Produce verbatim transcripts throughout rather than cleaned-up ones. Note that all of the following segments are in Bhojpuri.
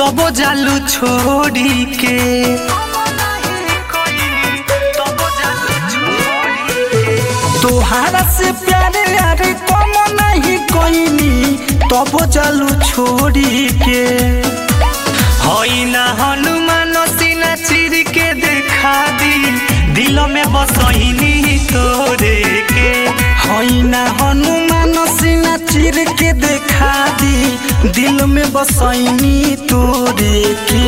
तबो जालू छोड़ी के तोहारा से प्यारे यारे कम नहीं कोईनी तबो जालू छोड़ी के हई ना हनुमान सीना चिर के देखा दी दिल में बसईनी तोरे के हई ना हनुमान सीना चिर के देखा दी दिल में बसईनी तोरे के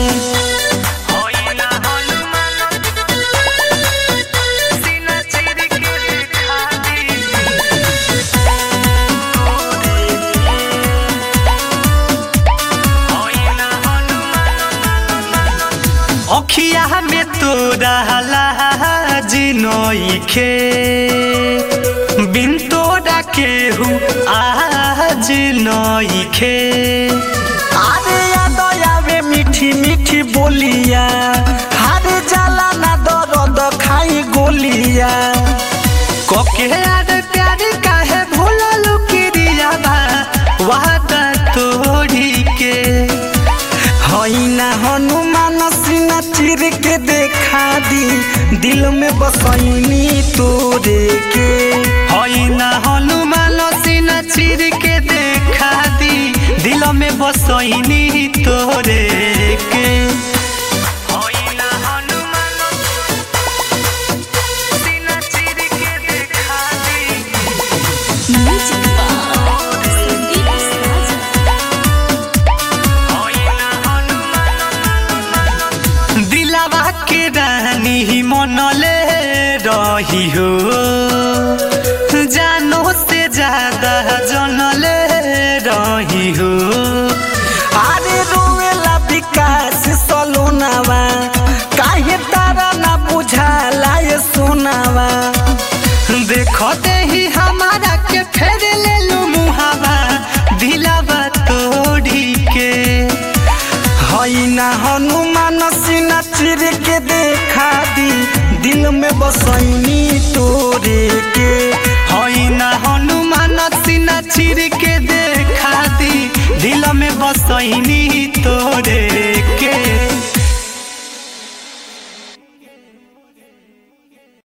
अखिया में तोरा लाज नइखे बिन तोरा केहू आज नइखे अरे याद आवे मीठी मीठी बोलिया हारे जाला ना दर्द खाई गोलिया कके यार प्यार काहे भूललू किरिया बा वादा तोड़ी के हई ना हनुमान सीना चिर के देखा दी दिल में बसईनी तोरे के हई ना हनुमान सीना चिर के देखा दी दिल में बसईनी तोरे के रानी मनले रही हो जानो से ज्यादा जनले रही हो अरे रोवेला विकास सलोनावा काहे तारा ना बुझाला ये सोनावा देखते ही हमारा के फेर ले लू मुहावा दिलावा तोड़ी के हई ना हनुमान सीना चिर के देखा दी दिल में बसईनी तोरे के हई ना हनुमान सीना चिर के देखा दी दिल में बसईनी तोरे